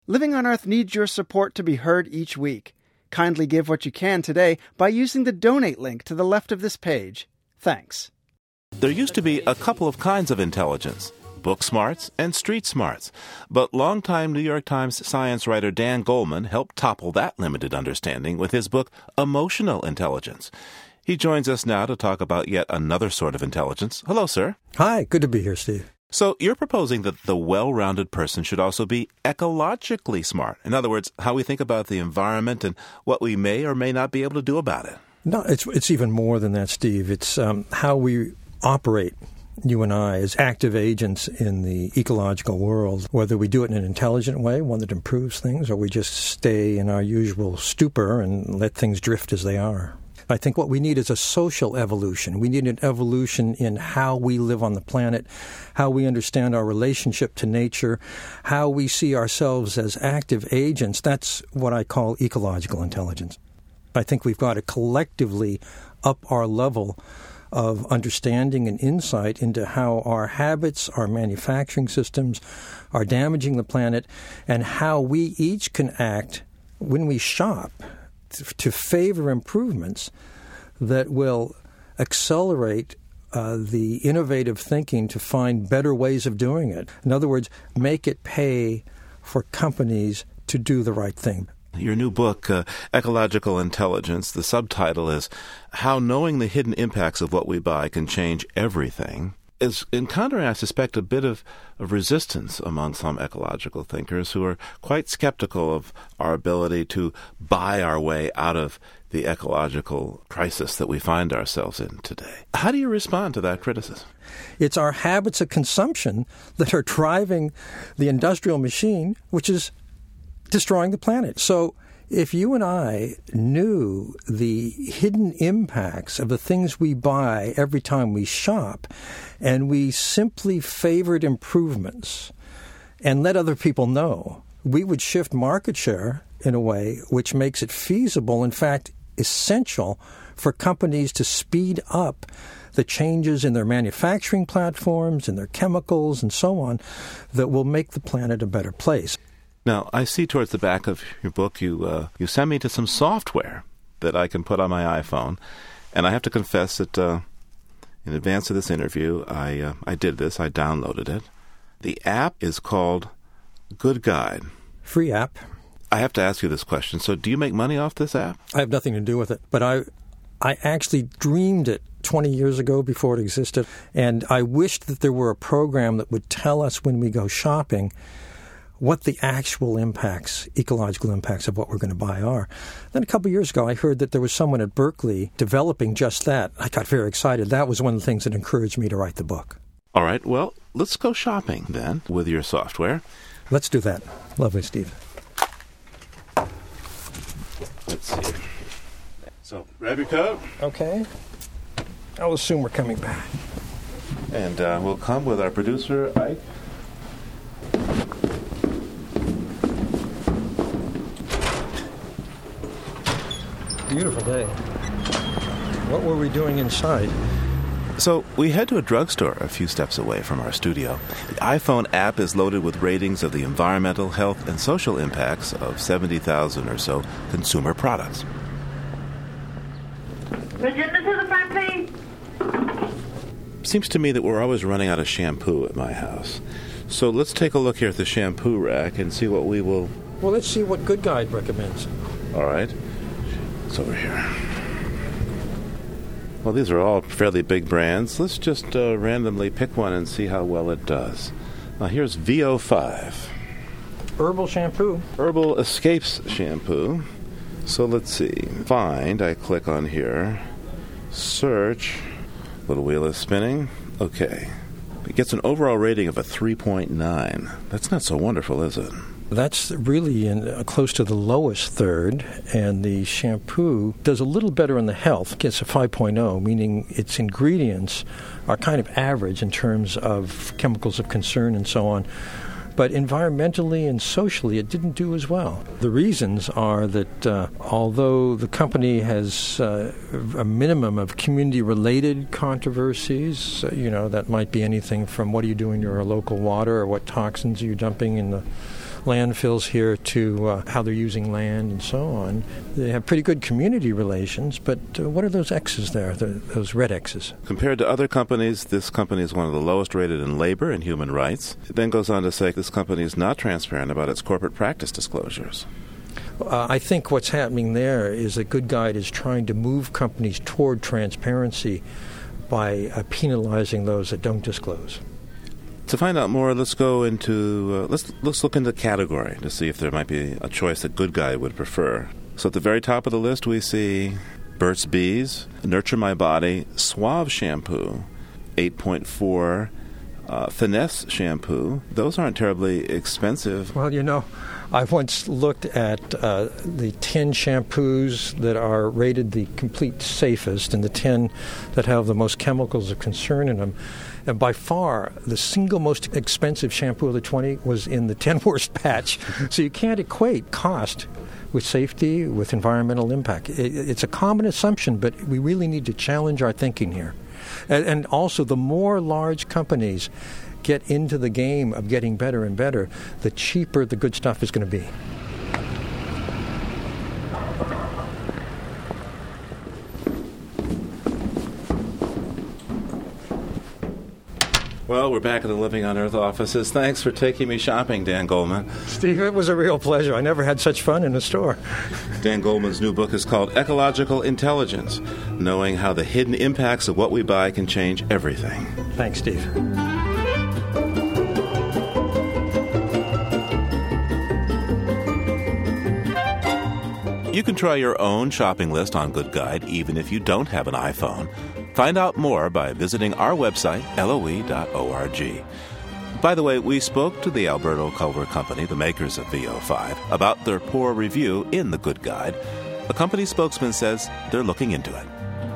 Living on Earth needs your support to be heard each week. Kindly give what you can today by using the donate link to the left of this page. Thanks. There used to be a couple of kinds of intelligence, book smarts and street smarts. But longtime New York Times science writer Dan Goleman helped topple that limited understanding with his book, Emotional Intelligence. He joins us now to talk about yet another sort of intelligence. Hello, sir. Hi, good to be here, Steve. So you're proposing that the well-rounded person should also be ecologically smart. In other words, how we think about the environment and what we may or may not be able to do about it. No, it's even more than that, Steve. It's how we operate, you and I, as active agents in the ecological world, whether we do it in an intelligent way, one that improves things, or we just stay in our usual stupor and let things drift as they are. I think what we need is a social evolution. We need an evolution in how we live on the planet, how we understand our relationship to nature, how we see ourselves as active agents. That's what I call ecological intelligence. I think we've got to collectively up our level of understanding and insight into how our habits, our manufacturing systems are damaging the planet, and how we each can act when we shop to favor improvements that will accelerate the innovative thinking to find better ways of doing it. In other words, make it pay for companies to do the right thing. Your new book, Ecological Intelligence, the subtitle is How Knowing the Hidden Impacts of What We Buy Can Change Everything, is encountering, I suspect, a bit of resistance among some ecological thinkers who are quite skeptical of our ability to buy our way out of the ecological crisis that we find ourselves in today. How do you respond to that criticism? It's our habits of consumption that are driving the industrial machine, which is destroying the planet. So if you and I knew the hidden impacts of the things we buy every time we shop, and we simply favored improvements and let other people know, we would shift market share in a way which makes it feasible, in fact, essential for companies to speed up the changes in their manufacturing platforms, in their chemicals, and so on, that will make the planet a better place. Now, I see towards the back of your book you send me to some software that I can put on my iPhone. And I have to confess that in advance of this interview, I did this. I downloaded it. The app is called Good Guide. Free app. I have to ask you this question. So do you make money off this app? I have nothing to do with it. But I actually dreamed it 20 years ago before it existed. And I wished that there were a program that would tell us when we go shopping what the actual impacts, ecological impacts of what we're going to buy are. Then a couple of years ago, I heard that there was someone at Berkeley developing just that. I got very excited. That was one of the things that encouraged me to write the book. All right. Well, let's go shopping then with your software. Let's do that. Lovely, Steve. Let's see. So, grab your coat. Okay. I'll assume we're coming back. And we'll come with our producer, Ike. Beautiful day. What were we doing inside? So we head to a drugstore a few steps away from our studio. The iPhone app is loaded with ratings of the environmental, health, and social impacts of 70,000 or so consumer products. Agenda to the front, please. Seems to me that we're always running out of shampoo at my house. So let's take a look here at the shampoo rack and see what we will... Well, let's see what Good Guide recommends. All right. It's over here. Well, these are all fairly big brands. Let's just randomly pick one and see how well it does. Now, here's VO5. Herbal shampoo. Herbal Escapes shampoo. So let's see. Find. I click on here. Search. Little wheel is spinning. Okay. It gets an overall rating of a 3.9. That's not so wonderful, is it? That's really close to the lowest third, and the shampoo does a little better in the health. It gets a 5.0, meaning its ingredients are kind of average in terms of chemicals of concern and so on. But environmentally and socially, it didn't do as well. The reasons are that although the company has a minimum of community-related controversies, that might be anything from what are you doing to our local water or what toxins are you dumping in the landfills here to how they're using land and so on. They have pretty good community relations, but what are those X's there, those red X's? Compared to other companies, this company is one of the lowest rated in labor and human rights. It then goes on to say this company is not transparent about its corporate practice disclosures. I think what's happening there is that Good Guide is trying to move companies toward transparency by penalizing those that don't disclose. To find out more, let's go into let's look into the category to see if there might be a choice that Good Guide would prefer. So at the very top of the list, we see Burt's Bees, Nurture My Body, Suave Shampoo, 8.4 Finesse Shampoo. Those aren't terribly expensive. Well, I once looked at the 10 shampoos that are rated the complete safest and the 10 that have the most chemicals of concern in them. And by far, the single most expensive shampoo of the 20 was in the 10 worst batch. So you can't equate cost with safety, with environmental impact. It's a common assumption, but we really need to challenge our thinking here. And also, the more large companies get into the game of getting better and better, the cheaper the good stuff is going to be. Well, we're back at the Living on Earth offices. Thanks for taking me shopping, Dan Goldman. Steve, it was a real pleasure. I never had such fun in a store. Dan Goldman's new book is called Ecological Intelligence, Knowing How the Hidden Impacts of What We Buy Can Change Everything. Thanks, Steve. You can try your own shopping list on Good Guide, even if you don't have an iPhone. Find out more by visiting our website, LOE.org. By the way, we spoke to the Alberto Culver Company, the makers of VO5, about their poor review in the Good Guide. The company spokesman says they're looking into it.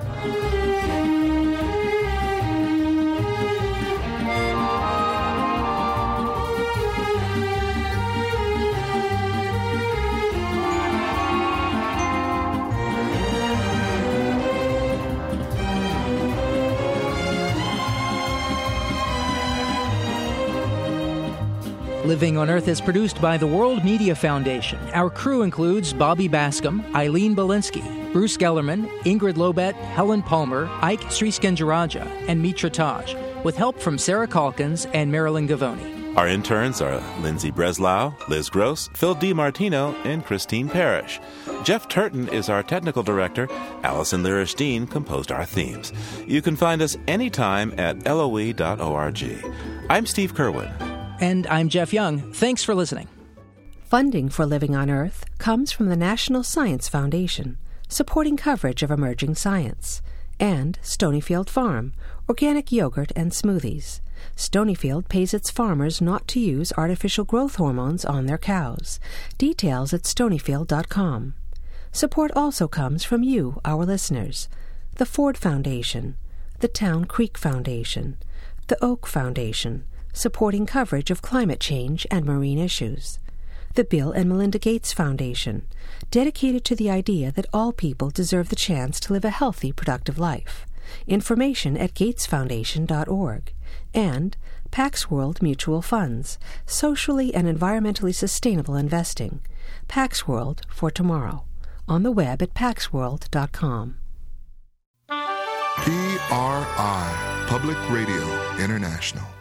Living on Earth is produced by the World Media Foundation. Our crew includes Bobby Bascom, Eileen Belinsky, Bruce Gellerman, Ingrid Lobet, Helen Palmer, Ike Sriskandarajah, and Mitra Taj, with help from Sarah Calkins and Marilyn Gavoni. Our interns are Lindsay Breslau, Liz Gross, Phil DiMartino, and Christine Parrish. Jeff Turton is our technical director. Allison Lirish-Dean composed our themes. You can find us anytime at LOE.org. I'm Steve Kerwin. And I'm Jeff Young. Thanks for listening. Funding for Living on Earth comes from the National Science Foundation, supporting coverage of emerging science, and Stonyfield Farm, organic yogurt and smoothies. Stonyfield pays its farmers not to use artificial growth hormones on their cows. Details at stonyfield.com. Support also comes from you, our listeners, the Ford Foundation, the Town Creek Foundation, the Oak Foundation, supporting coverage of climate change and marine issues. The Bill and Melinda Gates Foundation, dedicated to the idea that all people deserve the chance to live a healthy, productive life. Information at gatesfoundation.org. And Pax World Mutual Funds, socially and environmentally sustainable investing. Pax World for tomorrow. On the web at paxworld.com. PRI, Public Radio International.